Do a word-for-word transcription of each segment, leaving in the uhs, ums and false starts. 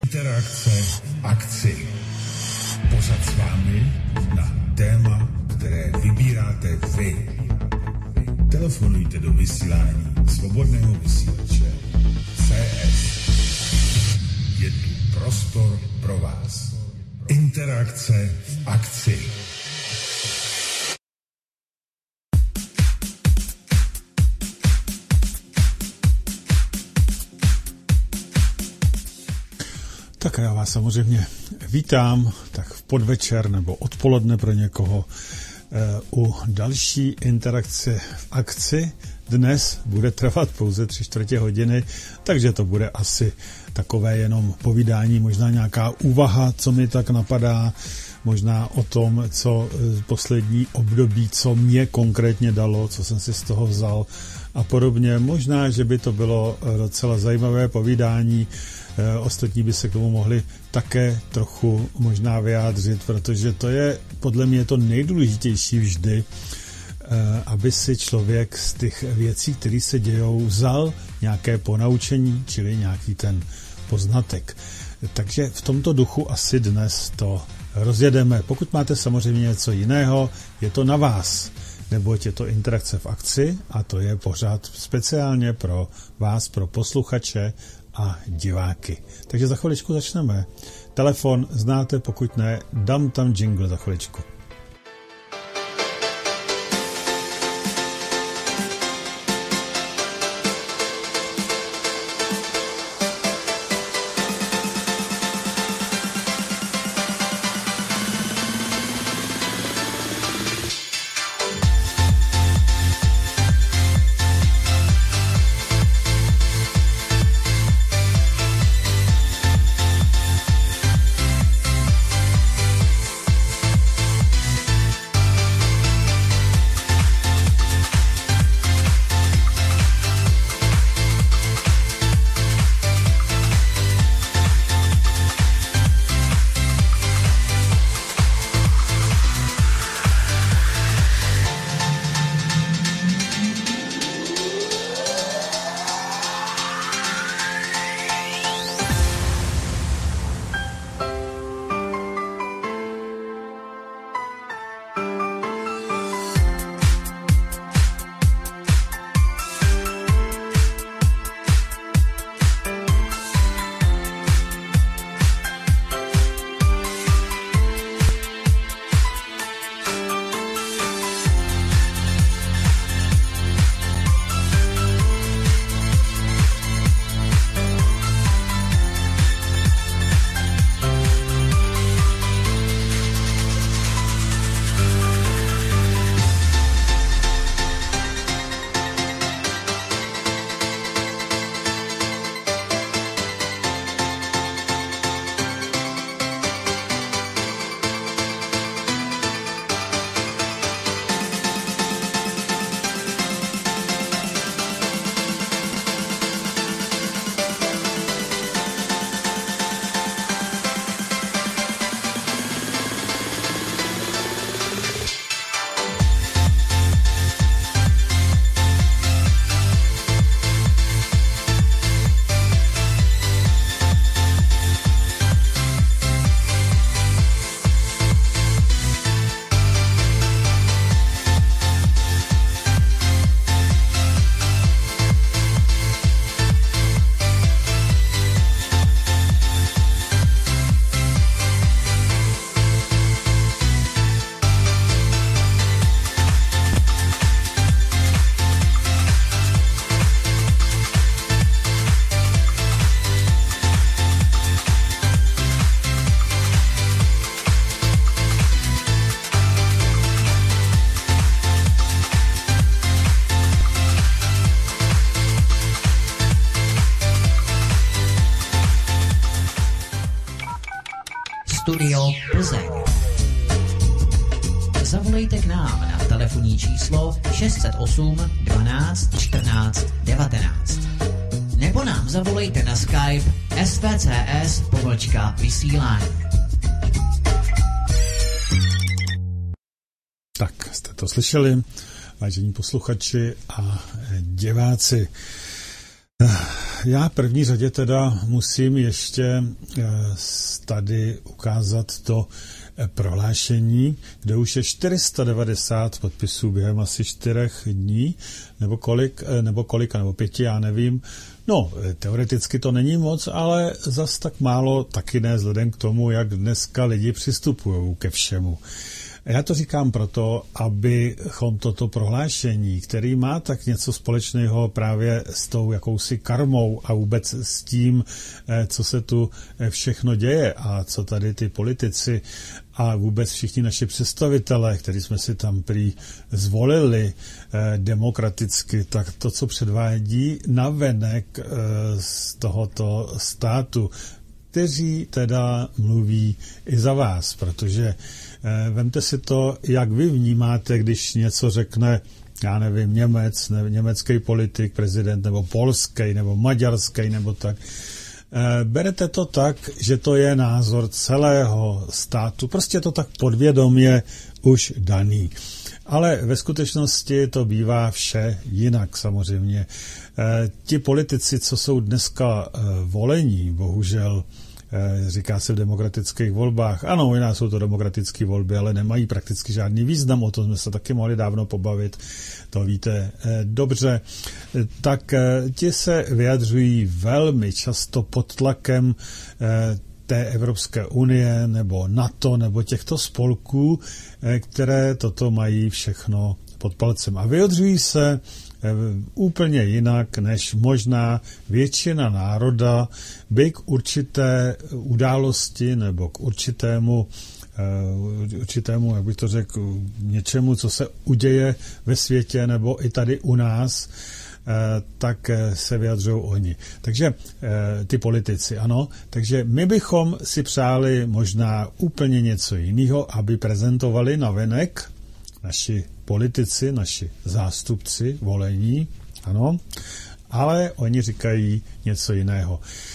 Interakce v akci. Pořad s vámi na téma, které vybíráte vy. Telefonujte do vysílání Svobodného vysílače C S. Je tu prostor pro vás. Interakce v akci. Tak já vás samozřejmě vítám, tak v podvečer nebo odpoledne pro někoho u další interakce v akci. Dnes bude trvat pouze tři čtvrtě hodiny, takže to bude asi takové jenom povídání, možná nějaká úvaha, co mi tak napadá, možná o tom, co poslední období, co mě konkrétně dalo, co jsem si z toho vzal a podobně. Možná, že by to bylo docela zajímavé povídání. Ostatní by se k tomu mohli také trochu možná vyjádřit, protože to je podle mě to nejdůležitější vždy, aby si člověk z těch věcí, které se dějou, vzal nějaké ponaučení, čili nějaký ten poznatek. Takže v tomto duchu asi dnes to rozjedeme. Pokud máte samozřejmě něco jiného, je to na vás, neboť je to interakce v akci a to je pořád speciálně pro vás, pro posluchače a diváky. Takže za chviličku začneme. Telefon znáte, pokud ne, dám tam jingle za chviličku. Studio Plzeň. Zavolejte k nám na telefonní číslo šest set osm dvanáct čtrnáct devatenáct. Nebo nám zavolejte na Skype S V C S pomlčka vysílání. Tak, jste to slyšeli, vážení posluchači a diváci. já v první řadě teda musím ještě tady ukázat to prohlášení, kde už je čtyři sta devadesát podpisů během asi čtyřech dní, nebo kolik, nebo kolika, nebo pěti, já nevím. No, teoreticky to není moc, ale zas tak málo taky ne, vzhledem k tomu, jak dneska lidi přistupují ke všemu. Já to říkám proto, abychom toto prohlášení, který má tak něco společného právě s tou jakousi karmou a vůbec s tím, co se tu všechno děje a co tady ty politici a vůbec všichni naši představitelé, který jsme si tam prý zvolili demokraticky, tak to, co předvádí navenek z tohoto státu, kteří teda mluví i za vás, protože vemte si to, jak vy vnímáte, když něco řekne, já nevím, Němec, ne, německý politik, prezident, nebo polský, nebo maďarský, nebo tak. Berete to tak, že to je názor celého státu. Prostě je to tak podvědomě už daný. Ale ve skutečnosti to bývá vše jinak samozřejmě. Ti politici, co jsou dneska volení, bohužel, říká se v demokratických volbách. Ano, u nás jsou to demokratické volby, ale nemají prakticky žádný význam. O tom jsme se taky mohli dávno pobavit. To víte dobře. Tak ti se vyjadřují velmi často pod tlakem té Evropské unie nebo NATO nebo těchto spolků, které toto mají všechno pod palcem. A vyjadřují se úplně jinak, než možná většina národa by k určité události nebo k určitému, určitému, jak bych to řekl, něčemu, co se uděje ve světě nebo i tady u nás, tak se vyjadřují oni. Takže ty politici, ano. Takže my bychom si přáli možná úplně něco jiného, aby prezentovali navenek naši politici, naši zástupci, volení, ano, ale oni říkají něco jiného.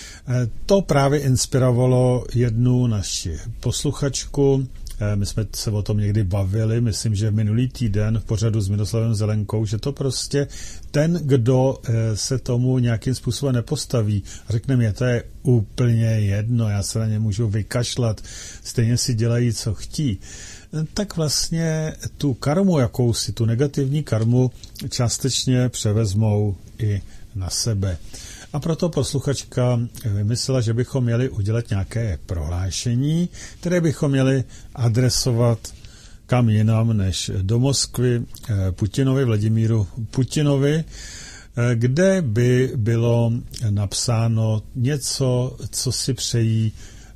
To právě inspirovalo jednu naši posluchačku, my jsme se o tom někdy bavili, myslím, že minulý týden v pořadu s Miroslavem Zelenkou, že to prostě ten, kdo se tomu nějakým způsobem nepostaví, řekne mě, to je úplně jedno, já se na ně můžu vykašlat, stejně si dělají, co chtí, tak vlastně tu karmu jakousi, tu negativní karmu částečně převezmou i na sebe. A proto posluchačka vymyslela, že bychom měli udělat nějaké prohlášení, které bychom měli adresovat kam jinam než do Moskvy Putinovi, Vladimíru Putinovi, kde by bylo napsáno něco, co si přejí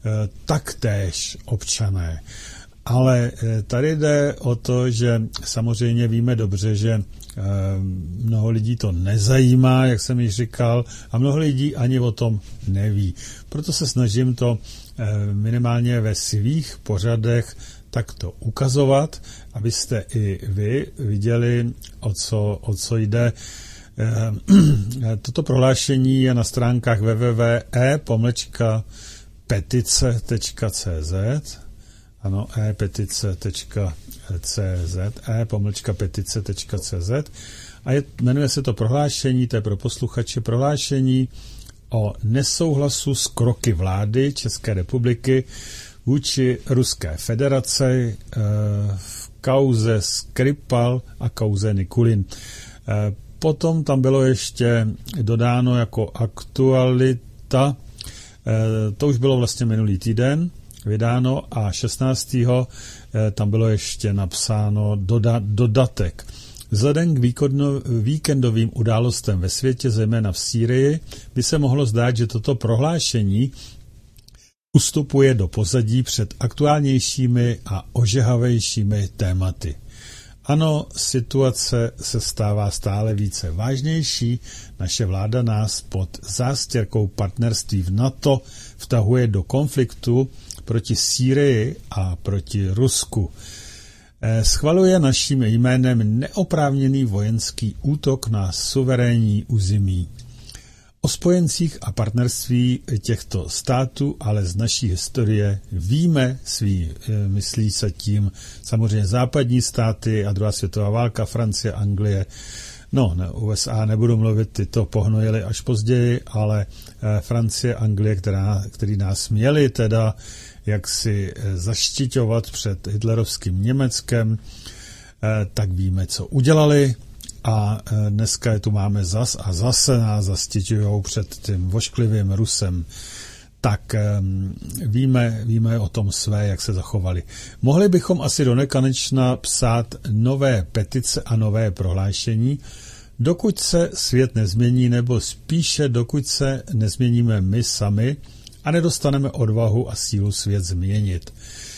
taktéž občané. Ale tady jde o to, že samozřejmě víme dobře, že mnoho lidí to nezajímá, jak jsem již říkal, a mnoho lidí ani o tom neví. Proto se snažím to minimálně ve svých pořadech takto ukazovat, abyste i vy viděli, o co, o co jde. Toto prohlášení je na stránkách w w w tečka e pomlčka petice tečka c z. Ano, e-petice tečka c z, e pomlčka petice tečka c z a je, jmenuje se to prohlášení, to je pro posluchače prohlášení o nesouhlasu s kroky vlády České republiky vůči Ruské federaci e, v kauze Skripal a kauze Nikulin. E, potom tam bylo ještě dodáno jako aktualita, e, to už bylo vlastně minulý týden, vydáno a šestnáctého tam bylo ještě napsáno doda, dodatek. Vzhledem k výkodno, víkendovým událostem ve světě, zejména v Sýrii, by se mohlo zdát, že toto prohlášení ustupuje do pozadí před aktuálnějšími a ožehavějšími tématy. Ano, situace se stává stále více vážnější, naše vláda nás pod zástěrkou partnerství v NATO vtahuje do konfliktu proti Sýrii a proti Rusku. Schvaluje naším jménem neoprávněný vojenský útok na suverénní území. O spojencích a partnerství těchto států, ale z naší historie víme svý, myslí se tím samozřejmě západní státy a druhá světová válka, Francie, Anglie No, ne, U S A nebudu mluvit, ty to pohnojili až později, ale Francie, Anglie, která, který nás měli teda jaksi zaštiťovat před hitlerovským Německem, tak víme, co udělali. A dneska je tu máme zas a zase nás zastiťujou před tím vošklivým Rusem. Tak víme, víme o tom své, jak se zachovali. Mohli bychom asi do nekonečna psát nové petice a nové prohlášení, dokud se svět nezmění, nebo spíše dokud se nezměníme my sami a nedostaneme odvahu a sílu svět změnit.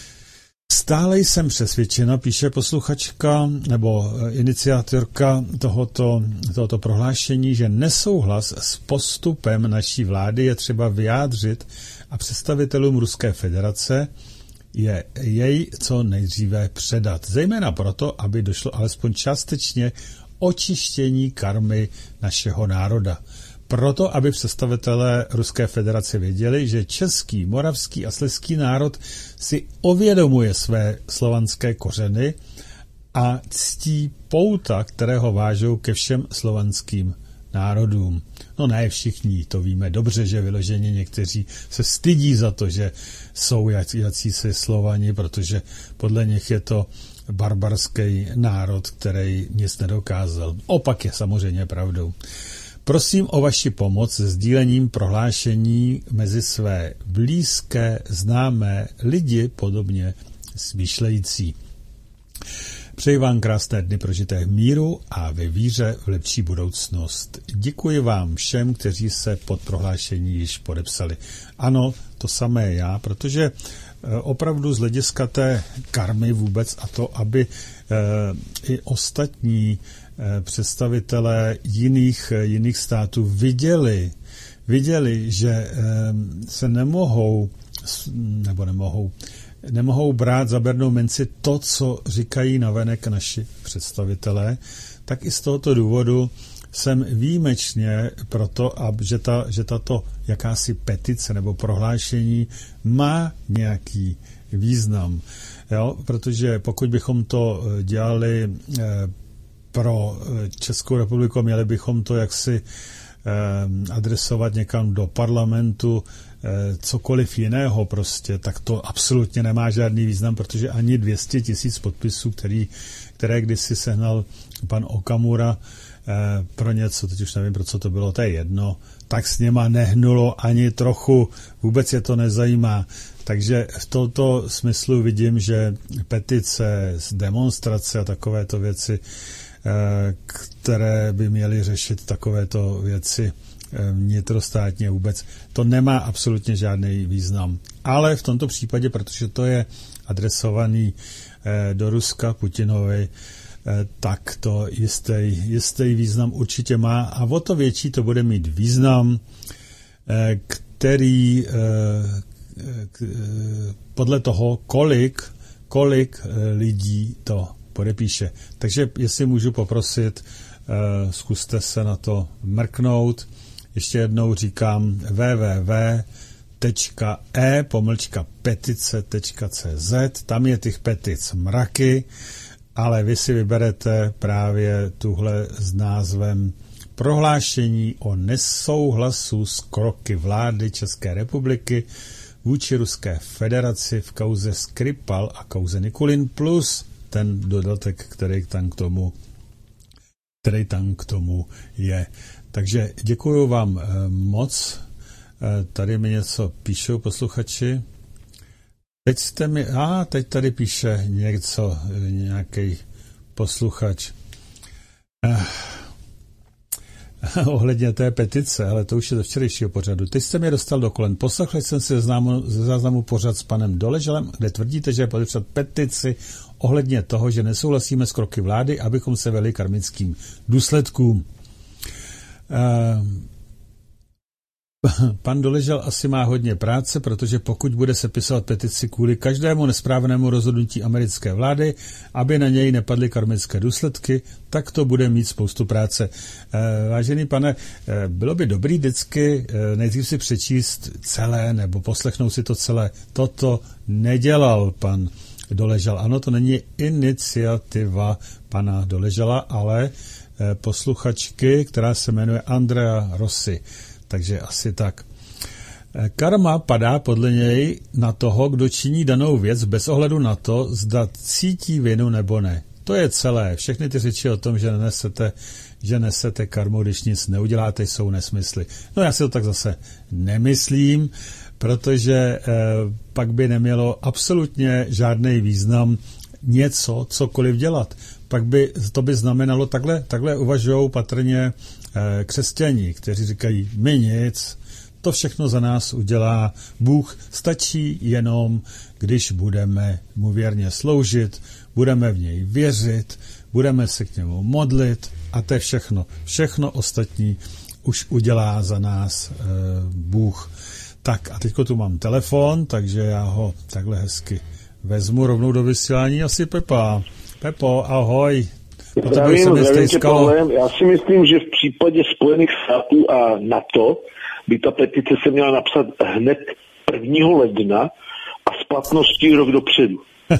Stále jsem přesvědčena, píše posluchačka nebo iniciátorka tohoto, tohoto prohlášení, že nesouhlas s postupem naší vlády je třeba vyjádřit a představitelům Ruské federace je jej co nejdříve předat. Zejména proto, aby došlo alespoň částečně očištění karmy našeho národa. Proto, aby představitelé Ruské federace věděli, že český, moravský a slezský národ si uvědomuje své slovanské kořeny a ctí pouta, které ho vážou ke všem slovanským národům. No ne všichni, to víme dobře, že vyloženě někteří se stydí za to, že jsou jací se Slovani, protože podle nich je to barbarský národ, který nic nedokázal. Opak je samozřejmě pravdou. Prosím o vaši pomoc s sdílením prohlášení mezi své blízké, známé lidi, podobně smýšlející. Přeji vám krásné dny prožité v míru a ve víře v lepší budoucnost. Děkuji vám všem, kteří se pod prohlášení již podepsali. Ano, to samé já, protože opravdu z hlediska té karmy vůbec a to, aby i ostatní představitelé jiných, jiných států viděli, viděli, že se nemohou, nebo nemohou, nemohou brát za bernou minci to, co říkají navenek naši představitelé, tak i z tohoto důvodu jsem výjimečně proto, že, ta, že tato jakási petice nebo prohlášení má nějaký význam. Jo? Protože pokud bychom to dělali pro Českou republiku, měli bychom to jaksi adresovat někam do parlamentu, cokoliv jiného prostě, tak to absolutně nemá žádný význam, protože ani dvě stě tisíc podpisů, který, které kdysi sehnal pan Okamura pro něco, teď už nevím, pro co to bylo, to je jedno, tak s něma nehnulo ani trochu, vůbec je to nezajímá. Takže v tomto smyslu vidím, že petice, demonstrace a takovéto věci, které by měly řešit takovéto věci vnitrostátně vůbec, to nemá absolutně žádný význam. Ale v tomto případě, protože to je adresovaný do Ruska Putinovi, tak to jistý, jistý význam určitě má a o to větší to bude mít význam, který podle toho, kolik, kolik lidí to podepíše. Takže jestli můžu poprosit, zkuste se na to mrknout. Ještě jednou říkám w w w tečka e pomlčka petice tečka c z, tam je těch petic mraky, ale vy si vyberete právě tuhle s názvem Prohlášení o nesouhlasu s kroky vlády České republiky vůči Ruské federaci v kauze Skripal a kauze Nikulin plus ten dodatek, který tam k tomu, který tam k tomu je. Takže děkuji vám moc. Tady mi něco píšou posluchači. Teď jste mi... A, teď tady píše něco, nějaký posluchač. Eh, ohledně té petice, ale to už je do včerejšího pořadu. Teď jste mě dostal do kolen. Poslechl jsem si ze záznamu pořad s panem Doleželem, kde tvrdíte, že je podepsat petici ohledně toho, že nesouhlasíme s kroky vlády, abychom se veli karmickým důsledkům. Eh, Pan Doležel asi má hodně práce, protože pokud bude sepisovat petici kvůli každému nesprávnému rozhodnutí americké vlády, aby na něj nepadly karmické důsledky, tak to bude mít spoustu práce. Vážený pane, bylo by dobrý vždycky nejdřív si přečíst celé nebo poslechnout si to celé. Toto nedělal pan Doležel. Ano, to není iniciativa pana Doležela, ale posluchačky, která se jmenuje Andrea Rossi. Takže asi tak. Karma padá podle něj na toho, kdo činí danou věc bez ohledu na to, zda cítí vinu nebo ne. To je celé. Všechny ty řeči o tom, že nesete, že nesete karmu, když nic neuděláte, jsou nesmysly. No já si to tak zase nemyslím, protože eh, pak by nemělo absolutně žádný význam něco, cokoliv dělat. Pak by, to by znamenalo, takhle, takhle uvažují patrně eh, křesťani, kteří říkají, my nic, to všechno za nás udělá Bůh, stačí jenom, když budeme mu věrně sloužit, budeme v něj věřit, budeme se k němu modlit a to je všechno. Všechno ostatní už udělá za nás e, Bůh. Tak a teďko tu mám telefon, takže já ho takhle hezky vezmu rovnou do vysílání. Asi Pepa. Pepo, ahoj. Zdravím, zdravím tě, Pavle. Já si myslím, že v případě Spojených států a NATO by ta petice se měla napsat hned prvního ledna a s platností rok dopředu.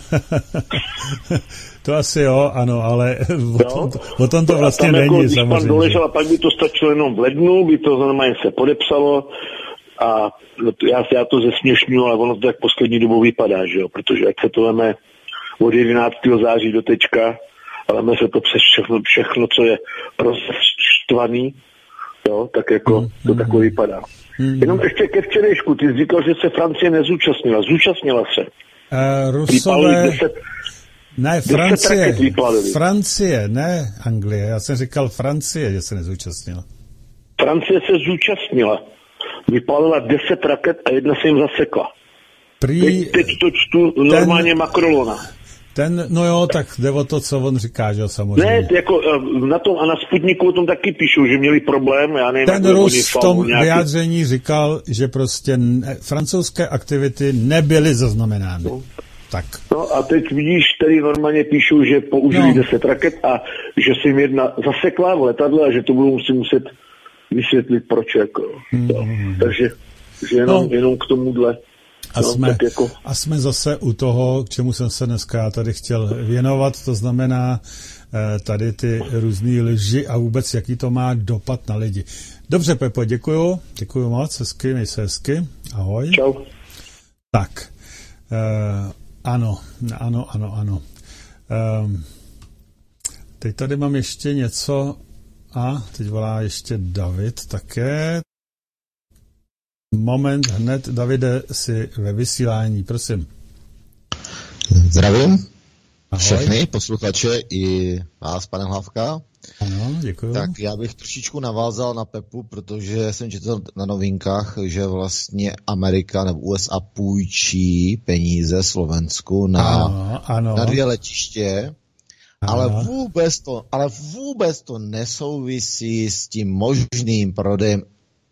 To asi jo, ano, ale o tom to, o tom to vlastně tam není, jako, když samozřejmě. Když pan doležel, pak by to stačilo jenom v lednu, by to normálně se podepsalo a já, já to zesměšňuji, ale ono to tak poslední dobou vypadá, že jo, protože jak se to veme od jedenáctého září do tečka, ale veme se to přes všechno, všechno co je rozštvaný, jo, tak jako mm, to mm, takové vypadá. Mm. Jenom ještě ke včerejšku, ty jsi říkal, že se Francie nezúčastnila. Zúčastnila se. Uh, Rusové... deset, ne, Francie. Francie, ne Anglie. Já jsem říkal Francie, že se nezúčastnila. Francie se zúčastnila. Vypálila deset raket a jedna se jim zasekla. Prý... Teď, teď to čtu normálně ten... Macronona. Ten, no jo, tak jde o to, co on říká, že jo, samozřejmě. Ne, jako na tom a na Sputniku o tom taky píšou, že měli problém, já nevím. Ten Rus v tom nějaký... vyjádření říkal, že prostě ne, francouzské aktivity nebyly zaznamenány. No. Tak. No a teď vidíš, tady normálně píšou, že použili no. deset raket a že se jim jedna zasekla v letadle a že to budou si muset vysvětlit, proč jako. Mm. No. Takže že jenom, no. jenom k tomuhle. A, no, jsme, jako... a jsme zase u toho, k čemu jsem se dneska tady chtěl věnovat, to znamená eh, tady ty různý lži a vůbec, jaký to má dopad na lidi. Dobře, Pepo, děkuju, děkuju moc, hezky, měj se hezky, ahoj. Čau. Tak, eh, ano, ano, ano, ano. Eh, teď tady mám ještě něco, a teď volá ještě David také. Moment, hned, Davide, si ve vysílání, prosím. Zdravím. Ahoj. Všechny posluchače i vás, pane Hlavka. Ano, děkuji. Tak já bych trošičku navázal na Pepu, protože jsem četl na novinkách, že vlastně Amerika nebo U S A půjčí peníze Slovensku na, ano, ano. na dvě letiště, ano. ale vůbec to, ale vůbec to nesouvisí s tím možným prodejem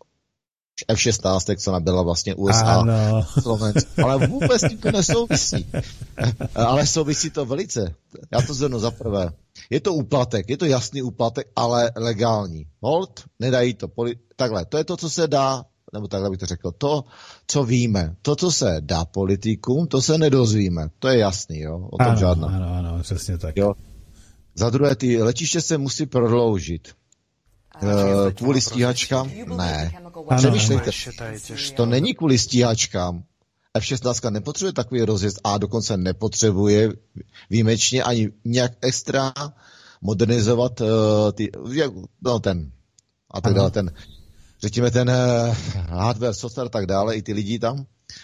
F šestnáct, co nabyla vlastně U S A, ano. Slovensko. Ale vůbec tím to nesouvisí. Ale souvisí to velice. Já to zhrnu za prvé. Je to úplatek, je to jasný úplatek, ale legální. Hold, nedají to. Poli- takhle, to je to, co se dá, nebo takhle bych to řekl, to, co víme. To, co se dá politikům, to se nedozvíme. To je jasný, jo? O tom ano, žádná. Ano, ano, přesně tak. Jo? Za druhé, ty letiště se musí prodloužit. Uh, kvůli stíhačkám? Ne. Přemýšlejte, to není kvůli stíhačkám. F šestnáct nepotřebuje takový rozjezd a dokonce nepotřebuje výjimečně ani nějak extra modernizovat uh, ty, no ten a tak dále, ten, řekněme ten uh, hardware, software a tak dále, i ty lidi tam.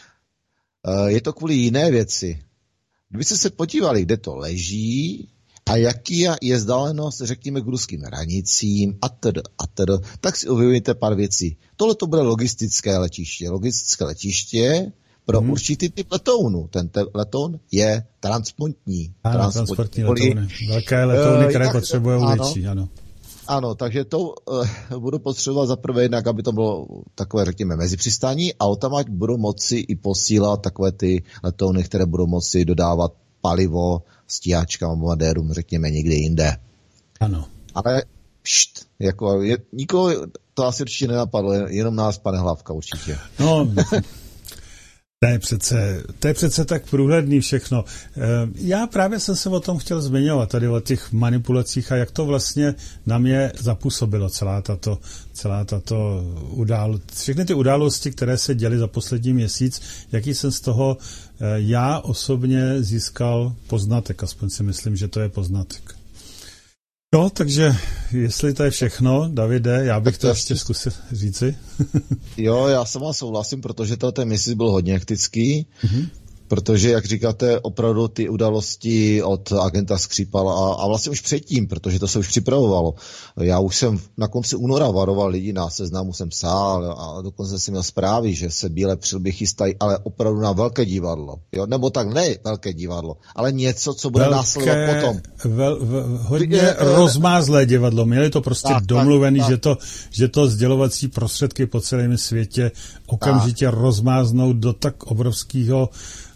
Uh, je to kvůli jiné věci. Kdybyste se podívali, kde to leží, a jaký je vzdálenost, řekněme, k ruským hranicím a tedy, a tedy, tak si uvědomíte pár věcí. Tohle to bude logistické letiště. Logistické letiště pro hmm. určitý typ letounu. Ten te- letoun je transportní. Ano, transportní, transportní letouny. Velké letouny, uh, které tak, potřebují větší, ano. Ano, takže to uh, budu potřebovat za prvé jednak, aby to bylo takové, řekněme, mezipřistání a automát budou moci i posílat takové ty letouny, které budou moci dodávat palivo stíhačkám, bombardérům, řekněme, někde jinde. Ano. Ale št, jako je, nikoho to asi určitě nenapadlo, jenom nás, pane Hlavka, určitě. No, To je přece, to je přece tak průhledný všechno. Já právě jsem se o tom chtěl zmiňovat, tady o těch manipulacích a jak to vlastně na mě zapůsobilo celá tato, celá tato událost, všechny ty události, které se děly za poslední měsíc, jaký jsem z toho já osobně získal poznatek, aspoň si myslím, že to je poznatek. No, takže jestli to je všechno, Davide, já bych to, to ještě zkusil říci. Jo, já sama souhlasím, protože ten měsíc byl hodně hektický, mm-hmm. protože, jak říkáte, opravdu ty události od agenta Skřípala a, a vlastně už předtím, protože to se už připravovalo. Já už jsem na konci února varoval lidi, na Seznamu jsem psal a dokonce jsem měl zprávy, že se bílé přilby chystají, ale opravdu na velké divadlo. Jo? Nebo tak ne velké divadlo, ale něco, co bude velké, následovat potom. Vel, vel, hodně je, rozmázlé divadlo. Měli to prostě tak, domluvený, tak, tak. Že, to, že to sdělovací prostředky po celém světě okamžitě tak. rozmáznou do tak obrovského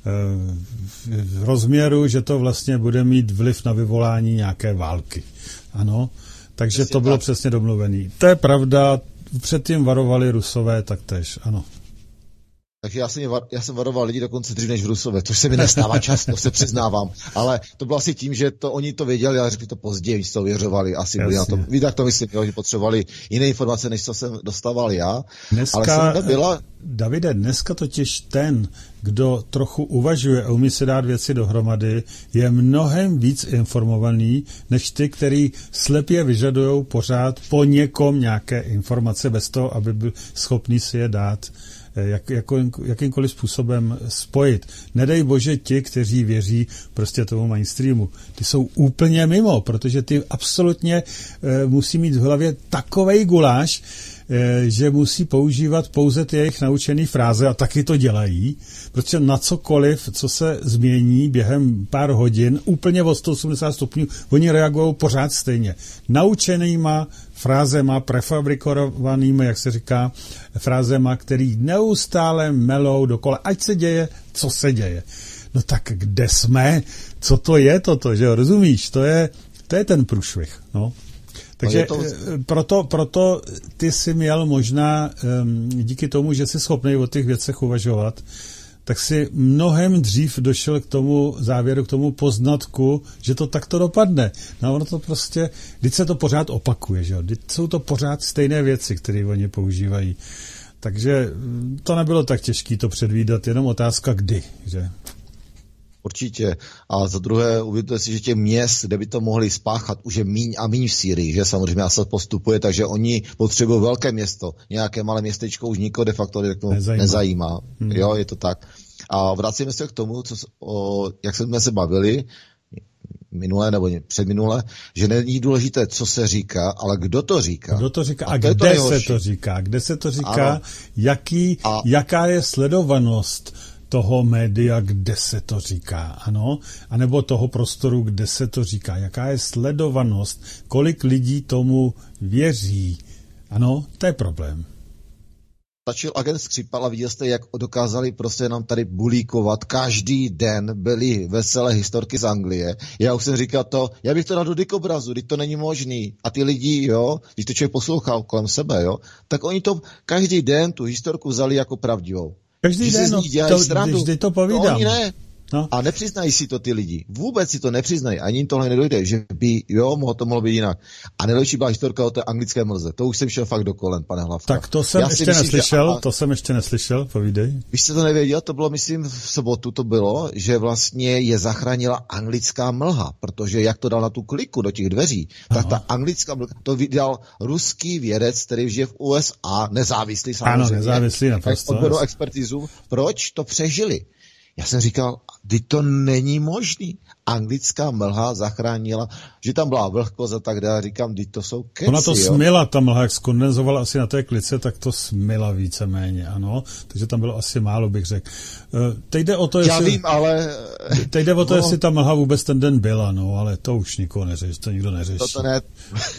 rozměru, že to vlastně bude mít vliv na vyvolání nějaké války. Ano, takže přesně to bylo tak. přesně domluvený. To je pravda, předtím varovali Rusové taktéž, ano. Takže já jsem, já jsem varoval lidi dokonce dřív než v Rusové, což se mi nestává často, se přiznávám. Ale to bylo asi tím, že to oni to věděli, ale řekli to později, když to věřovali. Asi byli na tom. Víte, jak to myslím, jo, že potřebovali jiné informace, než co jsem dostával já. Dneska, ale jsem nebyla... Davide, dneska totiž ten, kdo trochu uvažuje a umí se dát věci dohromady, je mnohem víc informovaný, než ty, který slepě vyžadují pořád po někom nějaké informace bez toho, aby byl schopný si je dát Jak, jako, jakýmkoliv způsobem spojit. Nedej bože ti, kteří věří prostě tomu mainstreamu. Ty jsou úplně mimo, protože ty absolutně e, musí mít v hlavě takovej guláš, e, že musí používat pouze ty jejich naučené fráze a taky to dělají, protože na cokoliv, co se změní během pár hodin, úplně o sto osmdesát stupňů, oni reagují pořád stejně. Naučenýma frázema, prefabrikovanými, jak se říká, frázema, který neustále melou dokola, ať se děje, co se děje. No tak kde jsme? Co to je toto, že jo? Rozumíš? To je, to je ten průšvih, no. Takže to... proto, proto ty jsi měl možná, um, díky tomu, že jsi schopný o těch věcech uvažovat, tak si mnohem dřív došel k tomu závěru, k tomu poznatku, že to takto dopadne. No ono to prostě, vždyť se to pořád opakuje, že jo? Vždyť jsou to pořád stejné věci, které oni používají. Takže to nebylo tak těžké to předvídat, jenom otázka kdy, že? Určitě. A za druhé, uvědomte si, že těch měst, kde by to mohli spáchat, už je míň a míň v Sýrii, že samozřejmě se postupuje, takže oni potřebují velké město. Nějaké malé městečko už nikoho de facto nezajímá. nezajímá. Hmm. Jo, je to tak. A vracíme se k tomu, co, o, jak jsme se bavili minule nebo předminule, že není důležité, co se říká, ale kdo to říká. Kdo to říká a, a kde to se to říká. Kde se to říká, jaký, a... jaká je sledovanost toho média, kde se to říká, ano, anebo toho prostoru, kde se to říká, jaká je sledovanost, kolik lidí tomu věří, ano, to je problém. Stačil agent Skřípal a viděl jste, jak dokázali prostě nám tady bulíkovat, každý den byly veselé historky z Anglie. Já už jsem říkal to, já bych to dal do dikobrazu, když to není možný. A ty lidi, jo, když to člověk poslouchal kolem sebe, jo, tak oni to každý den tu historku vzali jako pravdivou. Každý když den, no, to, když ty to povídám. To oni ne. No. A nepřiznají si to ty lidi. Vůbec si to nepřiznají. Ani jim tohle nedojde, že by, jo, mohlo to mohlo být jinak. A nejlepší byla historka o té anglické mlze. To už jsem šel fakt do kolen, pane Hlavka. Tak to jsem Já ještě myslím, neslyšel, že, to jsem ještě neslyšel, povídej. Když jste to nevěděl, to bylo, myslím, v sobotu to bylo, že vlastně je zachránila anglická mlha, protože jak to dal na tu kliku do těch dveří, Aha. tak ta anglická mlha, to vydal ruský vědec, který žije v U S A, nezávislý samozřejmě. Ano, nezávislý naprosto. Odbornou expertizu. Proč to přežili? Já jsem říkal, teď to není možný. Anglická mlha zachránila, že tam byla vlhkost a tak dále. Říkám, teď to jsou keci. Ona to jo? smila, ta mlha, jak skondenzovala asi na té klice, tak to smila víceméně, ano. Takže tam bylo asi málo, bych řekl. Teď jde o to, Já jestli... vím, ale... Teď jde o to, no... jestli ta mlha vůbec ten den byla, no, ale to už nikoho neřeší, to nikdo neřeší. To, to ne...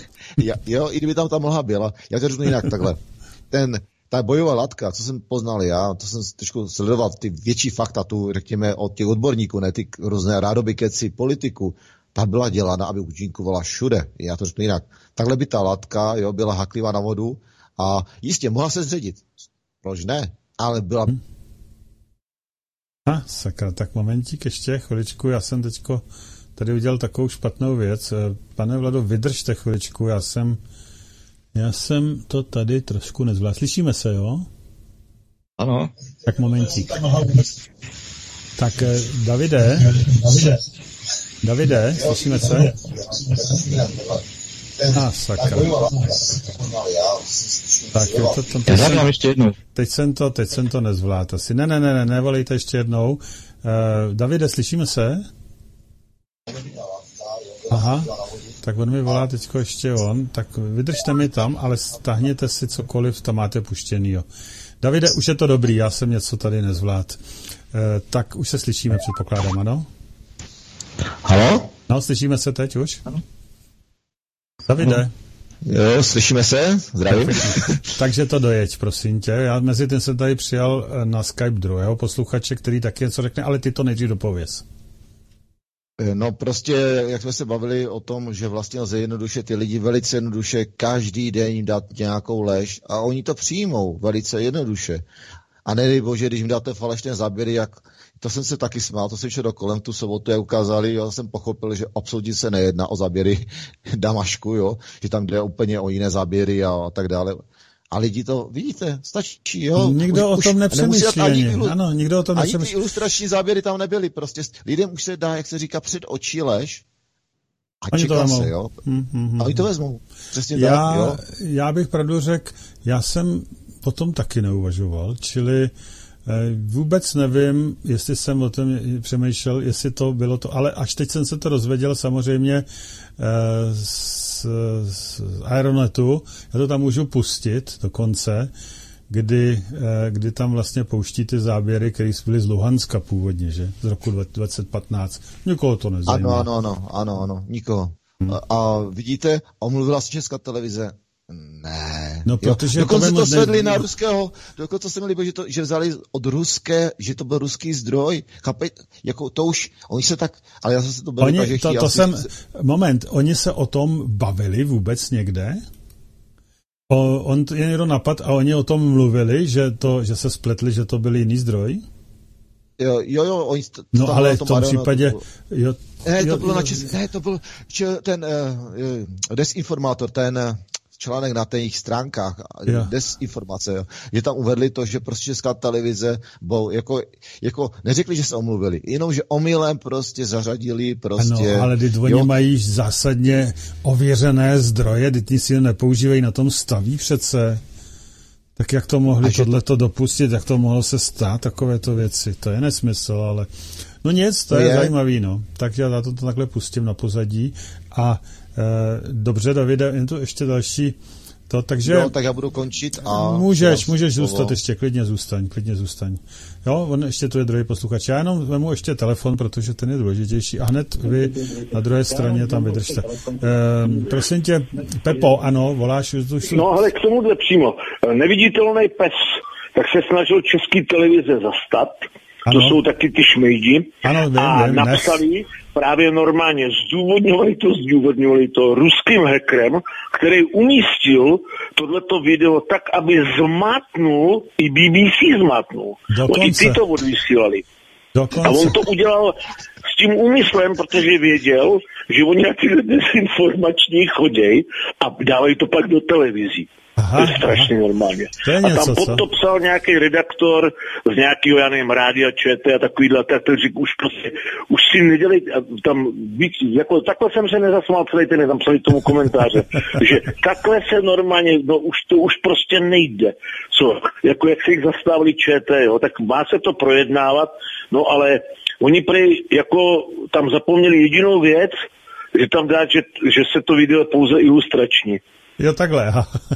jo, i kdyby tam ta mlha byla, já to řeknu jinak takhle. Ten... Ta bojová latka, co jsem poznal já, to jsem trošku sledoval, ty větší fakta tu, řekněme, od těch odborníků, ne ty různé rádoby keci politiku, ta byla dělána, aby účinkovala všude. Já to řeknu jinak. Takhle by ta latka, jo, byla haklivá na vodu a jistě mohla se zředit. Proč ne? Ale byla A, sakra, tak momentík ještě, chviličku, já jsem teďko tady udělal takovou špatnou věc. Pane Vlado, vydržte chviličku, já jsem, já jsem to tady trošku nezvládl. Slyšíme se, jo? Ano. Tak momentík. Tak, Davide, Davide, Davide, slyšíme se? A, sakra. Tak, to, to, to, já jsem, ještě jednou. Teď jsem to, teď jsem to nezvládl asi. Ne, ne, ne, ne, nevolejte ještě jednou. Uh, Davide, slyšíme se? Aha, tak on mi volá teďko ještě on. Tak vydržte mi tam, ale stáhněte si cokoliv, tam máte puštěnýho. Davide, už je to dobrý, já jsem něco tady nezvládl. Uh, tak už se slyšíme, předpokládám, ano? Halo? No, slyšíme se teď už? Ano. Davide. Jo, slyšíme se, zdravím. Takže to dojeď, prosím tě. Já mezi tím jsem tady přijal na Skype druhého posluchače, který taky něco řekne, ale ty to nejdřív dopověz. No prostě, jak jsme se bavili o tom, že vlastně lze jednoduše ty lidi velice jednoduše každý den jim dát nějakou lež a oni to přijmou velice jednoduše. A nedej bože, když jim dáte falešné záběry, jak to jsem se taky smál, to jsem šel do kolem tu sobotu, jak ukázali, já jsem pochopil, že absolutně se nejedná o záběry Damašku, jo, že tam jde úplně o jiné záběry a, a tak dále. A lidi to, vidíte, stačí, jo. Nikdo už, o tom nepřemýšlí. Ani, ano, nikdo o tom ani nepřemýšlí. Ani ty ilustrační záběry tam nebyly, prostě lidem už se dá, jak se říká, před očí lež a oni čeká se, jo. Hmm, hmm, hmm. A oni to vezmou, přesně já, tak, jo. Já bych pravdu řekl, já jsem potom taky neuvažoval, čili vůbec nevím, jestli jsem o tom přemýšlel, jestli to bylo to, ale až teď jsem se to dozvěděl samozřejmě z, z Aeronetu, já to tam můžu pustit dokonce, kdy, kdy tam vlastně pouští ty záběry, které byly z Luhanska původně, že? Z roku dvacet patnáct. Nikoho to nezajímá. Ano, ano, ano, ano, ano, nikoho. Hmm. A, a vidíte, omluvila se Česká televize. Ne. No, protože dokonce to, to svedli ne... na ruského, dokonce se mi líbilo, že, to, že vzali od ruské, že to byl ruský zdroj. Chápej, jako to už, oni se tak, ale já jsem se to byl oni, to, to jsem, si... moment, oni se o tom bavili vůbec někde? O, on je někdo napad a oni o tom mluvili, že, to, že se spletli, že to byl jiný zdroj? Jo, jo, jo oni... To, no, ale v tom Mariano, případě... To bylo, jo, ne, to bylo jo, na čes, ne, to byl če, ten uh, desinformátor, ten... Uh, článek na těch stránkách, yeah. desinformace, jo. Že tam uvedli to, že prostě Česká televize, bo jako, jako neřekli, že se omluvili, jenom, že omylem prostě zařadili prostě... Ano, ale teď oni mají zásadně ověřené zdroje, teď si je nepoužívají, na tom staví přece. Tak jak to mohli tohleto to... dopustit, jak to mohlo se stát, takovéto věci, to je nesmysl, ale... No nic, to je, je zajímavý, no. Takže já to takhle pustím na pozadí a e, dobře, Davide, jen to ještě další to, takže... Jo, tak já budu končit a... Můžeš, můžeš slovo. Zůstat ještě, klidně zůstaň, klidně zůstaň. Jo, on ještě tu je druhý posluchač. Já jenom vemu ještě telefon, protože ten je důležitější a hned vy na druhé straně tam vydržte. E, prosím tě, Pepo, ano, voláš už... No, ale k tomuhle přímo. Neviditelný pes, tak se snažil Český televize zastat. Ano. To jsou taky ty šmejdi. Ano, vím, a vím, napsali nes. právě normálně, zdůvodňovali to, zdůvodňovali to ruským hackerem, který umístil tohleto video tak, aby zmátnul, i B B C zmátnul. Oni ty to odvysílali. Dokonce. A on to udělal s tím úmyslem, protože věděl, že oni na ty dezinformační choděj a dávají to pak do televizí. Aha, to je strašně aha. normálně. To je a něco, tam pod to psal nějaký redaktor z nějakého, já nevím, rádia ČT a takovýhle, tak to řík, už prostě, už si nedělej, tam víc, jako takhle jsem se nezasmál celý ten, tam psali tomu komentáře, že takhle se normálně, no už to už prostě nejde. Co, jako jak se jich zastávali ČT, jo, tak má se to projednávat, no ale oni prej, jako tam zapomněli jedinou věc, že tam dát, že, že se to video pouze ilustrační. Jo, takhle,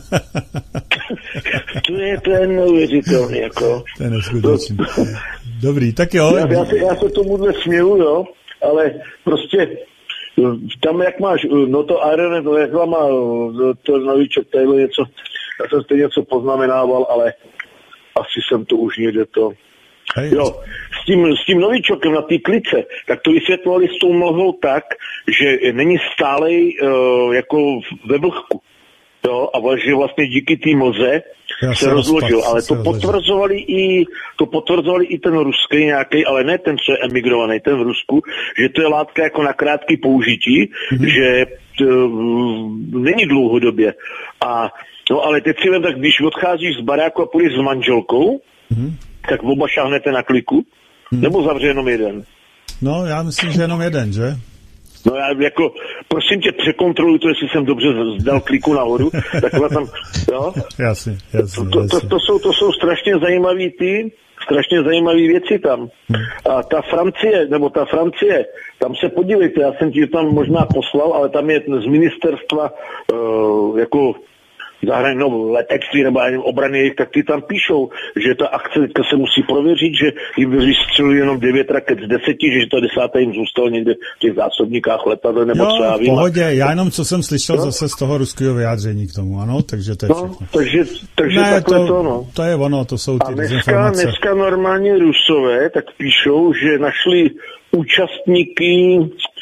to je ten neuvěřitelný, jako. To je neskutečný. Dobrý, tak jo. Já, já, se, já se tomuhle směju, jo, ale prostě tam, jak máš, no to Aeronet, no jak má to novíček, tady něco, já jsem stejně něco poznamenával, ale asi jsem to už někde to... Hej. Jo, s tím, s tím novíčokem na té klice, tak to vysvětlovali s tou mlhou tak, že není stálej uh, jako ve vlhku. jo, a že vlastně díky té moze Já se rozložil, ale to potvrzovali i, to potvrzovali i ten ruský nějaký, ale ne ten, co je emigrovaný, ten v Rusku, že to je látka jako na krátký použití, mm-hmm. že to, není dlouhodobě. A, no ale teď si vem, tak když odcházíš z baráku a půjdeš s manželkou, mm-hmm. tak oba šáhnete na kliku, mm-hmm. nebo zavře jenom jeden? No, já myslím, že jenom jeden, že? No já jako, prosím tě, překontroluj to, jestli jsem dobře zdal kliku nahoru, takhle tam, jo? Jasně, jasně, to, to, to, to, jsou, to jsou strašně zajímavý ty, strašně zajímavé věci tam. A ta Francie, nebo ta Francie, tam se podívejte, já jsem ti tam možná poslal, ale tam je z ministerstva uh, jako zahraničí, no, letectví nebo obrany jejich, tak ty tam píšou, že ta akce teďka se musí prověřit, že jim vystřelili jenom devět raket z deseti, že to desáté jim zůstalo někde v těch zásobníkách letadel nebo jo, co já vím. v pohodě, já jenom co jsem slyšel no? zase z toho ruského vyjádření k tomu, ano, takže to je no, všechno. Takže, takže ne, takhle to, to, no. To je ono, to jsou ty A dneska, dezinformace. dneska normálně Rusové tak píšou, že našli účastníky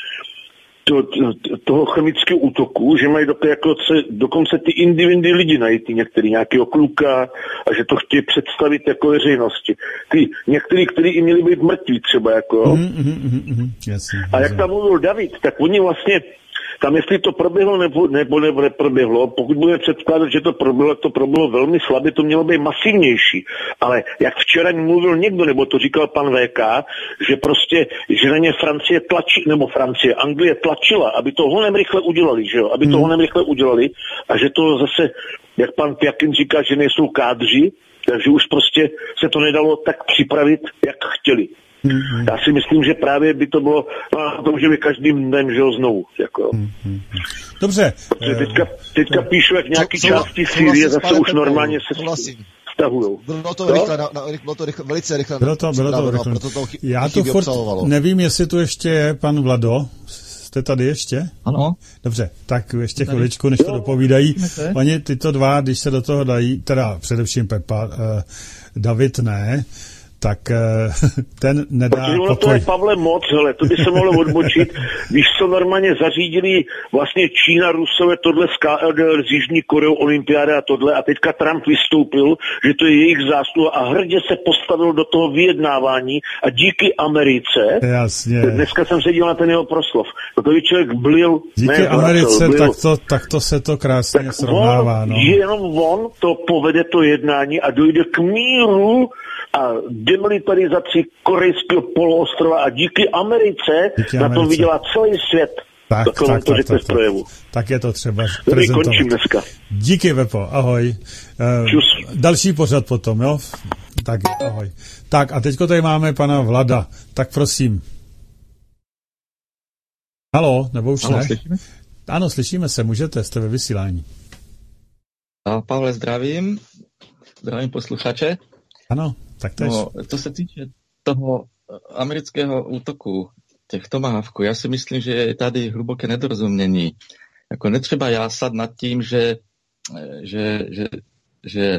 To, to, toho chemického útoku, že mají dokonce, jako se, dokonce ty individy lidi najít, některý nějakého kluka a že to chtějí představit jako veřejnosti. Ty některý, kteří i měli být mrtví třeba, jako. Mm, mm, mm, mm, jasně, a jak tam mluvil David, tak oni vlastně tam, jestli to proběhlo nebo, nebo, nebo neproběhlo, pokud budeme předkládat, že to proběhlo, to proběhlo velmi slabě, to mělo být masivnější. Ale jak včera mluvil někdo, nebo to říkal pan V K, že prostě, že na ně Francie tlačí, nebo Francie, Anglie tlačila, aby to honem rychle udělali, že jo, aby to honem rychle udělali a že to zase, jak pan Pjakin říká, že nejsou kádři, takže už prostě se to nedalo tak připravit, jak chtěli. Mm-hmm. Já si myslím, že právě by to bylo na tom, že by každým dnem žil znovu. Jako. Mm-hmm. Dobře. Protože teďka, teďka píšu, jak nějaký co, části Sýrie zase už normálně se stahujou. Bylo to, rychle, na, na, bylo to rychle, velice rychle. Bylo to, bylo to rychle. Proto to chy, Já to furt nevím, jestli tu ještě je pan Vlado. Jste tady ještě? Ano. Dobře, tak ještě chviličku, než to dopovídají. Oni tyto dva, když se do toho dají, teda především Pepa, eh, David ne, tak ten nedá Protože ono to je, Pavle, moc, hele, to by se mohlo odbočit, když se normálně zařídili vlastně Čína, Rusové, tohle z K L D R, z Jižní Koreou, olympiáda a tohle, a teďka Trump vystoupil, že to je jejich zásluha a hrdě se postavil do toho vyjednávání a díky Americe, jasně. Dneska jsem se díval na ten jeho proslov, protože člověk blil, díky ne, Americe, blil. Tak, to, tak to se to krásně tak srovnává. On, no. Jenom on to povede to jednání a dojde k míru a demilitarizaci korejského poloostrova a díky Americe díky na tom vydělá celý svět. Tak, tak, to tak, to tak, tak, projevu. tak je to třeba prezentovat. Končím dneska. Díky, Vepo, ahoj. Uh, další pořad potom, jo? Tak, ahoj. Tak a teďko tady máme pana Vlada. Tak prosím. Haló, nebo už ano, ne? Slyšíme? Ano, slyšíme se, můžete, jste ve vysílání. A Pavle, zdravím. Zdravím posluchače. Ano, tak tež. No, to se týče toho amerického útoku těch Tomahawků, já si myslím, že je tady hluboké nedorozumění. Jako netřeba jásat nad tím, že že, že, že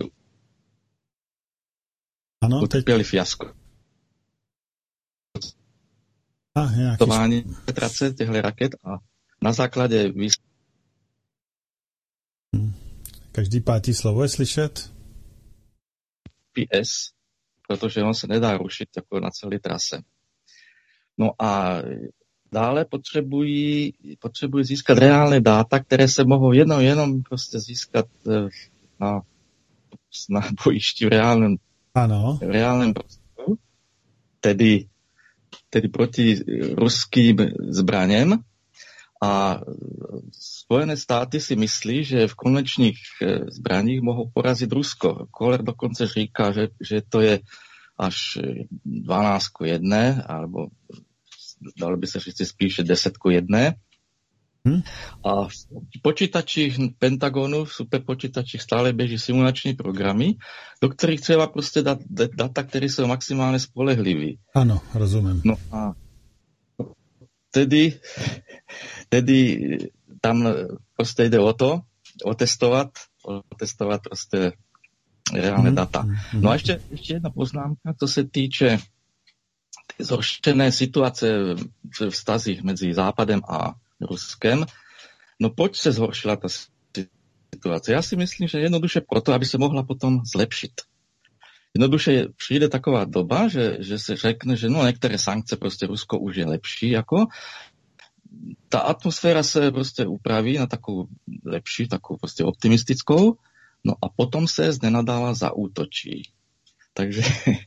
ano, utrpěli teď... fiasko. Ah, Tování petrace těchto raket a na základě výs... hmm. Každý pátý slovo je slyšet? P S, protože on se nedá rušit jako na celé trase. No a dále potřebují, potřebují získat reálné data, které se mohou jenom, jenom prostě získat na, na bojišti v reálném, ano. V reálném prostoru, tedy, tedy proti ruským zbraněm. A Spojené státy si myslí, že v konečných zbraních mohou porazit Rusko. Koller dokonce říká, že, že to je až dvanáct ku jedné, alebo dalo by se říct spíše deset ku jedné. Hmm. A v počítačích Pentagonu, v superpočítačích stále běží simulační programy, do kterých třeba prostě dát data, které jsou maximálně spolehlivé. Ano, rozumím. No a tedy, tedy tam prostě jde o to, otestovat, otestovat prostě reálné mm, data. Mm, no a ještě, ještě jedna poznámka, co se týče zhoršené situace v vztazích mezi Západem a Ruskem. No proč se zhoršila ta situace? Já si myslím, že jednoduše proto, aby se mohla potom zlepšit. Jednoduše přijde taková doba, že, že se řekne, že no některé sankce prostě Rusko už je lepší, jako ta atmosféra se prostě upraví na takovou lepší, takovou prostě optimistickou, no a potom se znenadála zaútočí. Takže...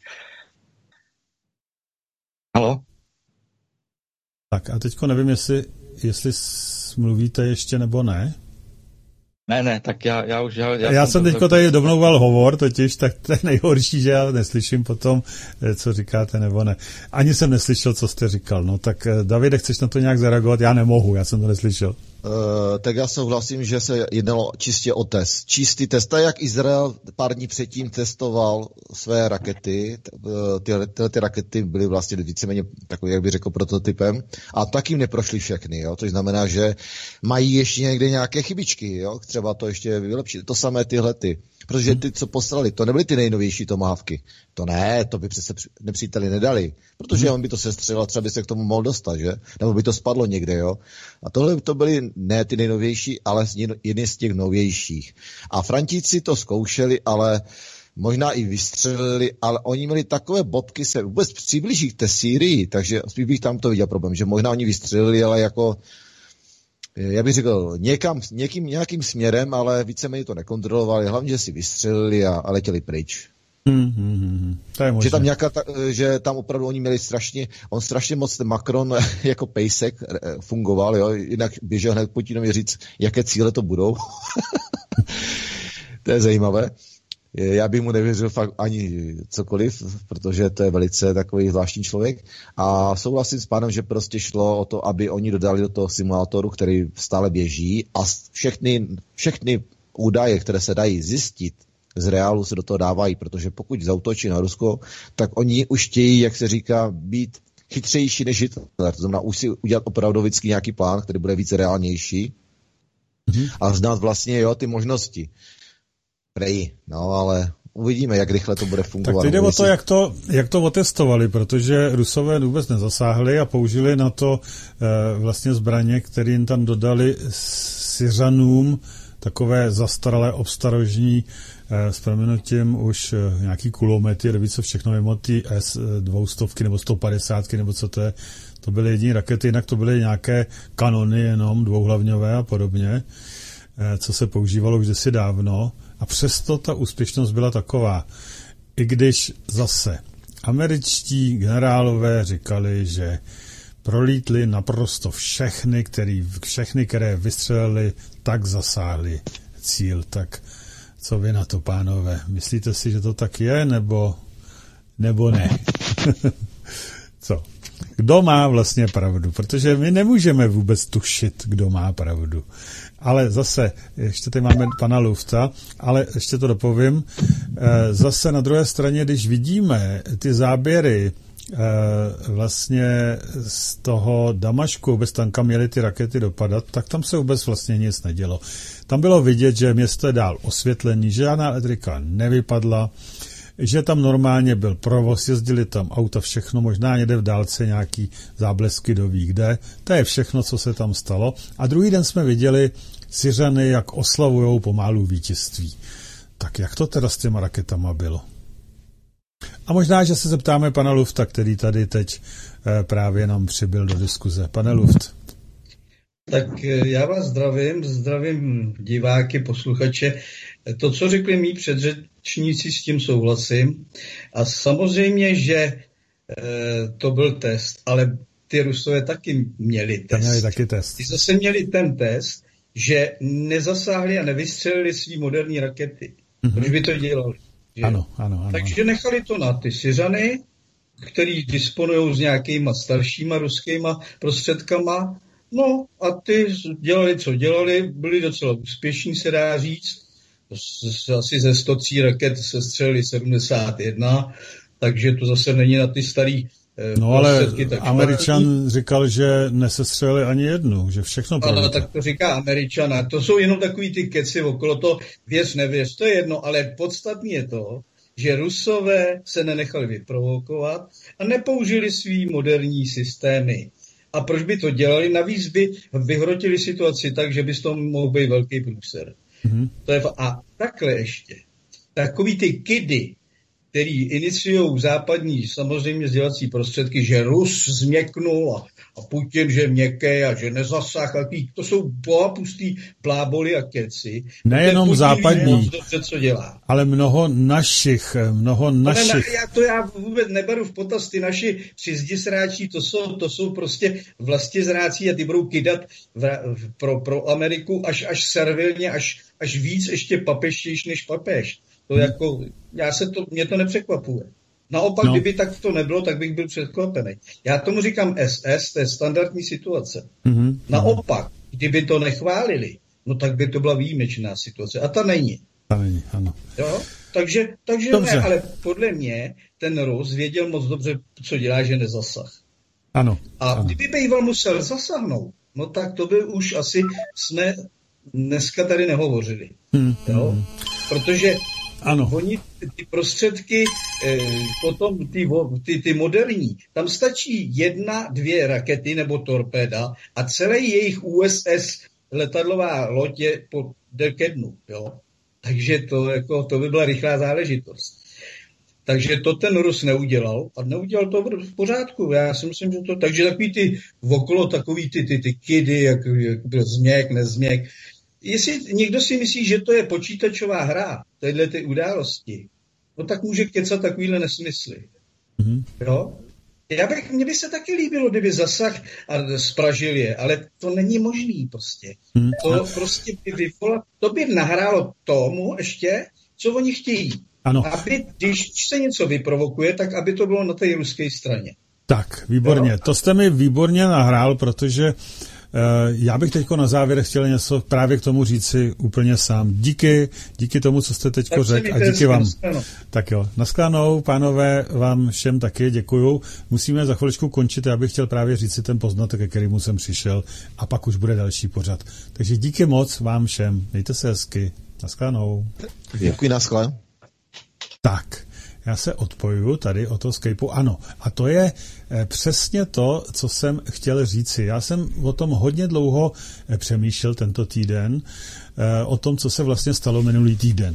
Halo? Tak a teďko nevím, jestli, jestli mluvíte ještě nebo ne. Ne, ne, tak já, já už... Já, já, já jsem teďko tady domlouval hovor, totiž, tak to je nejhorší, že já neslyším potom, co říkáte nebo ne. Ani jsem neslyšel, co jste říkal. No tak Davide, chceš na to nějak zareagovat? Já nemohu, já jsem to neslyšel. Uh, tak já souhlasím, že se jednalo čistě o test. Čistý test, tak jak Izrael pár dní předtím testoval své rakety, ty, ty, ty rakety byly vlastně víceméně takový, jak bych řekl, prototypem a tak jim neprošly všechny, jo? Což znamená, že mají ještě někde nějaké chybičky, jo? Třeba to ještě vylepšit. To samé tyhle ty. Protože ty, co poslali, to nebyly ty nejnovější tomahawky. To ne, to by přece nepříteli nedali. Protože hmm. on by to sestřelil, třeba by se k tomu mohl dostat, že? Nebo by to spadlo někde, jo? A tohle to byly ne ty nejnovější, ale jedny z těch novějších. A Frantíci to zkoušeli, ale možná i vystřelili, ale oni měli takové bodky se vůbec přiblížit k té Sýrii, takže spíš bych tam to viděl problém, že možná oni vystřelili, ale jako já bych řekl, někam, někým, nějakým směrem, ale víceméně to nekontrolovali, hlavně, že si vystřelili a, a letěli pryč. Hmm, hmm, hmm. To je možné. Že tam, nějaká, že tam opravdu oni měli strašně, on strašně moc, ten Macron jako pejsek fungoval, jo, jinak běžel hned Putinovi říct, jaké cíle to budou. To je zajímavé. Já bych mu nevěřil fakt ani cokoliv, protože to je velice takový zvláštní člověk. A souhlasím s pánem, že prostě šlo o to, aby oni dodali do toho simulátoru, který stále běží a všechny, všechny údaje, které se dají zjistit z reálu, se do toho dávají, protože pokud zaútočí na Rusko, tak oni už chtějí, jak se říká, být chytřejší než Hitler. To znamená už si udělat opravdu vždycky nějaký plán, který bude více reálnější mm-hmm. a znát vlastně jo, ty možnosti. Prej, no ale uvidíme, jak rychle to bude fungovat. Tak jde o to, jak to, jak to otestovali, protože Rusové vůbec nezasáhli a použili na to e, vlastně zbraně, které jim tam dodali Syřanům, takové zastaralé obstarožní e, s proměnutím už e, nějaký kulomety, nebo co všechno mimo ty S dvě stě nebo sto padesát nebo co to je. To byly jediné rakety, jinak to byly nějaké kanony jenom dvouhlavňové a podobně, e, co se používalo už kdysi dávno. A přesto ta úspěšnost byla taková. I když zase američtí generálové říkali, že prolítli naprosto všechny, který, všechny, které vystřelili, tak zasáhli cíl. Tak co vy na to, pánové? Myslíte si, že to tak je, nebo, nebo ne? Co? Kdo má vlastně pravdu? Protože my nemůžeme vůbec tušit, kdo má pravdu. Ale zase, ještě tady máme pana Lufta, ale ještě to dopovím, zase na druhé straně, když vidíme ty záběry vlastně z toho Damašku, vůbec tam, kam měly ty rakety dopadat, tak tam se vůbec vlastně nic nedělo. Tam bylo vidět, že město je dál osvětlený, že žádná elektrika nevypadla, že tam normálně byl provoz, jezdili tam auta, všechno, možná někde v dálce nějaký záblesky do ví kde. To je všechno, co se tam stalo. A druhý den jsme viděli Syřany, jak oslavujou pomalu vítězství. Tak jak to teda s těma raketama bylo? A možná, že se zeptáme pana Lufta, který tady teď právě nám přibyl do diskuze. Pane Luft. Tak já vás zdravím, zdravím diváky, posluchače. To, co řekli mý předřečníci, s tím souhlasím. A samozřejmě, že e, to byl test, ale ty Rusové taky měli test. Měli taky test. Ty zase měli ten test, že nezasáhli a nevystřelili svý moderní rakety. Mm-hmm. Proč by to dělali? Že? Ano, ano, ano. Takže nechali to na ty Syřany, který disponují s nějakýma staršíma ruskýma prostředkama. No a ty dělali, co dělali, byli docela úspěšní, se dá říct. Asi ze sto tří raket se střelili sedmdesát jedna, takže to zase není na ty starý No ale Američan říkal, že nesestřelili ani jednu, že všechno prolítá. Ale tak to říká Američan. To jsou jenom takový ty keci okolo to, věř, nevěř, to je jedno, ale podstatný je to, že Rusové se nenechali vyprovokovat a nepoužili svý moderní systémy. A proč by to dělali? Navíc by vyhrotili situaci tak, že by z toho mohl být velký průser. Mm-hmm. To je, a takhle ještě. Takový ty kidy, který iniciují západní samozřejmě sdělovací prostředky, že Rus změknul a, a Putin, že měkký a že nezasah, to jsou bohapustý bláboli a keci. Nejenom západní, dobře, co dělá. ale mnoho našich, mnoho našich. Ale já to já vůbec neberu v potaz, ty naši přizdisráčí, to jsou, to jsou prostě vlastizrácí a ty budou kydat v, v, pro, pro Ameriku až, až servilně, až, až víc ještě papeštější než papež. To hmm. jako, já se to, mě to nepřekvapuje. Naopak, no. kdyby tak to nebylo, tak bych byl překvapený. Já tomu říkám S S, to je standardní situace. Mm-hmm. Naopak, kdyby to nechválili, no tak by to byla výjimečná situace. A ta není. Ta není, ano. Jo? Takže, takže ne, ale podle mě ten Rus věděl moc dobře, co dělá, že nezasah. Ano. A ano. kdyby býval musel zasahnout, no tak to by už asi jsme dneska tady nehovořili. Hmm. Jo? Protože ano. Oni ty prostředky, eh, potom ty, ty, ty moderní, tam stačí jedna, dvě rakety nebo torpéda a celý jejich U S S letadlová loď je po ke dnu. Jo? Takže to, jako, to by byla rychlá záležitost. Takže to ten Rus neudělal a neudělal to v pořádku. Já si myslím, že to... Takže takový ty okolo, takový ty, ty, ty kidy, jak, jak byl změk, nezměk. Jestli někdo si myslí, že to je počítačová hra, tyhle ty události, no tak může kecat takovýhle nesmysly. Mm-hmm. Jo? Já bych, mně by se taky líbilo, kdyby zasah a spražil je, ale to není možný prostě. Mm-hmm. To prostě by vyvolalo, to by nahrálo tomu ještě, co oni chtějí. Ano. Aby, když se něco vyprovokuje, tak aby to bylo na té ruské straně. Tak, výborně. Jo? To jste mi výborně nahrál, protože já bych teďko na závěr chtěl něco právě k tomu říci úplně sám. Díky, díky tomu, co jste teďko řekl a díky vám. Nasklánou. Tak jo, nasklánou, pánové, vám všem taky děkuju. Musíme za chviličku končit, já bych chtěl právě říci ten poznatek, ke kterému jsem přišel a pak už bude další pořad. Takže díky moc vám všem, mějte se hezky, nasklánou. Děkuji, nasklánou. Tak. Já se odpojuju tady o to Skypeu. Ano, a to je přesně to, co jsem chtěl říci. Já jsem o tom hodně dlouho přemýšlel tento týden, o tom, co se vlastně stalo minulý týden.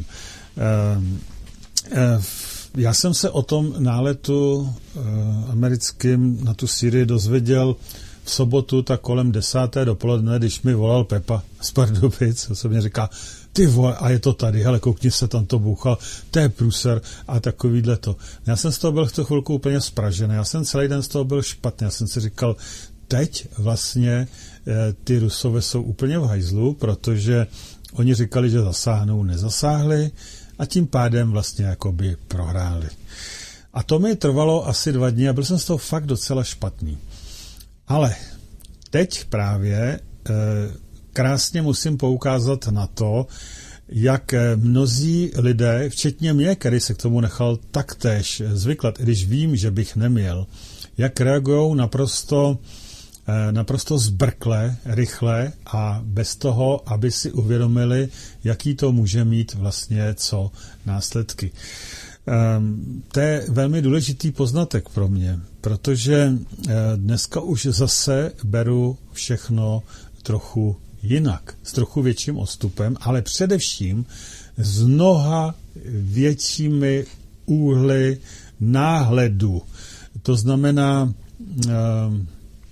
Já jsem se o tom náletu americkým na tu Syrii dozvěděl v sobotu tak kolem desáté dopoledne, když mi volal Pepa z Pardubic, co mě říká, ty vole, a je to tady, hele, koukni se, tam to bouchal, to je průser a takovýhle to. Já jsem z toho byl v tu chvilku úplně spražený, já jsem celý den z toho byl špatný, já jsem si říkal, teď vlastně e, ty Rusové jsou úplně v hajzlu, protože oni říkali, že zasáhnou, nezasáhli a tím pádem vlastně jakoby prohráli. A to mi trvalo asi dva dny a byl jsem z toho fakt docela špatný. Ale teď právě e, krásně musím poukázat na to, jak mnozí lidé, včetně mě, který se k tomu nechal taktéž zvyklat, i když vím, že bych neměl, jak reagují naprosto, naprosto zbrkle, rychle a bez toho, aby si uvědomili, jaký to může mít vlastně co následky. To je velmi důležitý poznatek pro mě, protože dneska už zase beru všechno trochu jinak, s trochu větším odstupem, ale především s mnoha většími úhly náhledu. To znamená um, um,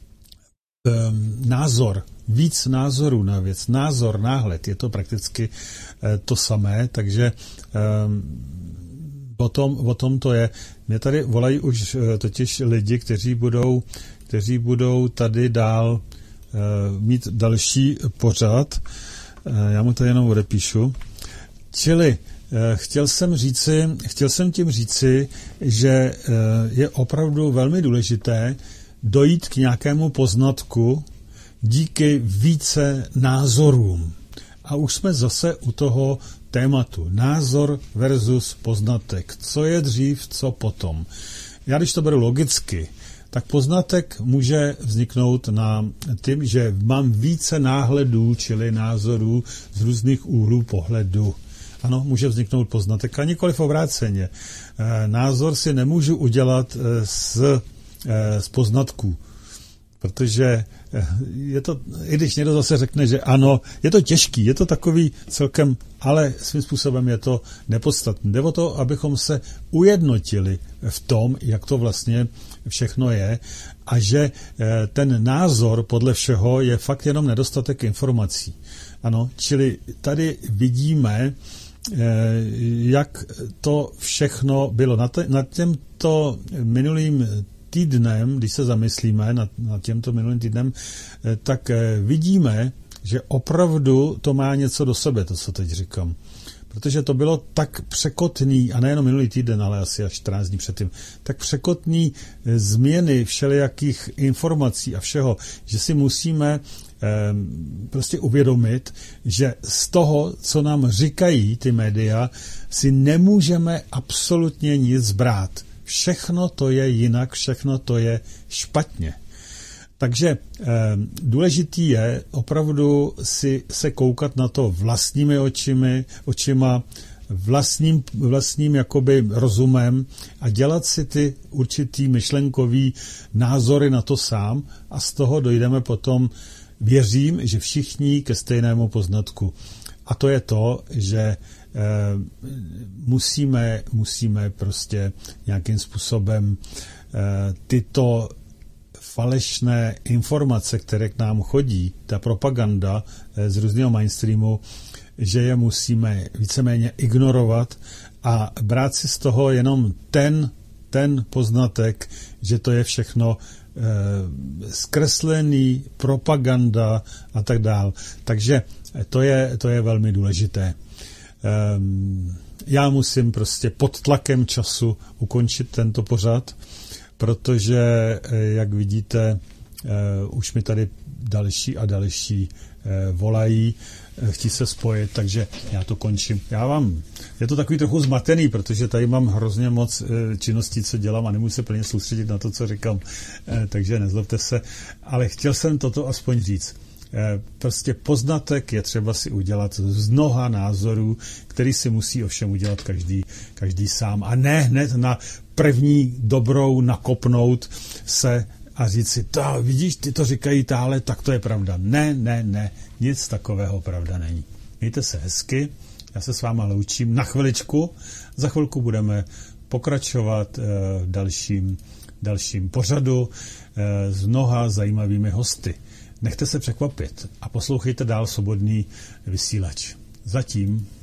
názor, víc názorů na věc. Názor, náhled, je to prakticky uh, to samé, takže um, o tom, o tom to je. Mě tady volají už uh, totiž lidi, kteří budou, kteří budou tady dál mít další pořad. Já mu to jenom odepíšu. Čili chtěl jsem říci, chtěl jsem tím říci, že je opravdu velmi důležité dojít k nějakému poznatku díky více názorům. A už jsme zase u toho tématu. Názor versus poznatek. Co je dřív, co potom. Já když to beru logicky, tak poznatek může vzniknout na tím, že mám více náhledů, čili názorů z různých úhlů pohledu. Ano, může vzniknout poznatek, a nikoliv obráceně. Názor si nemůžu udělat z, z poznatků, protože je to, i když někdo zase řekne, že ano, je to těžký, je to takový celkem, ale svým způsobem je to nepodstatné. Jde o to, abychom se ujednotili v tom, jak to vlastně všechno je a že ten názor podle všeho je fakt jenom nedostatek informací. Ano, čili tady vidíme, jak to všechno bylo. Nad těmto minulým týdnem, když se zamyslíme nad, nad tímto minulým týdnem, tak vidíme, že opravdu to má něco do sebe, to, co teď říkám. Protože to bylo tak překotný, a nejenom minulý týden, ale asi až čtrnáct dní předtím, tak překotný změny všelijakých informací a všeho, že si musíme eh, prostě uvědomit, že z toho, co nám říkají ty média, si nemůžeme absolutně nic brát. Všechno to je jinak, všechno to je špatně. Takže eh, důležitý je opravdu si se koukat na to vlastními očimi, očima, vlastním, vlastním jakoby rozumem a dělat si ty určitý myšlenkový názory na to sám a z toho dojdeme potom, věřím, že všichni ke stejnému poznatku. A to je to, že eh, musíme, musíme prostě nějakým způsobem eh, tyto falešné informace, které k nám chodí, ta propaganda z různého mainstreamu, že je musíme víceméně ignorovat a brát si z toho jenom ten, ten poznatek, že to je všechno eh, zkreslený, propaganda a tak dál. Takže to je, to je velmi důležité. Um, já musím prostě pod tlakem času ukončit tento pořad, protože, jak vidíte, už mi tady další a další volají, chtí se spojit, takže já to končím. Já vám, je to takový trochu zmatený, protože tady mám hrozně moc činností, co dělám a nemůžu se plně soustředit na to, co říkám, takže nezlobte se, ale chtěl jsem toto aspoň říct. Prostě poznatek je třeba si udělat z mnoha názorů, který si musí ovšem udělat každý, každý sám. A ne hned na první dobrou nakopnout se a říct si, vidíš, ty to říkají táhle, tak to je pravda. Ne, ne, ne, nic takového pravda není. Mějte se hezky, já se s váma loučím na chviličku, za chvilku budeme pokračovat v dalším, dalším pořadu s mnoha zajímavými hosty. Nechte se překvapit a poslouchejte dál Svobodný vysílač. Zatím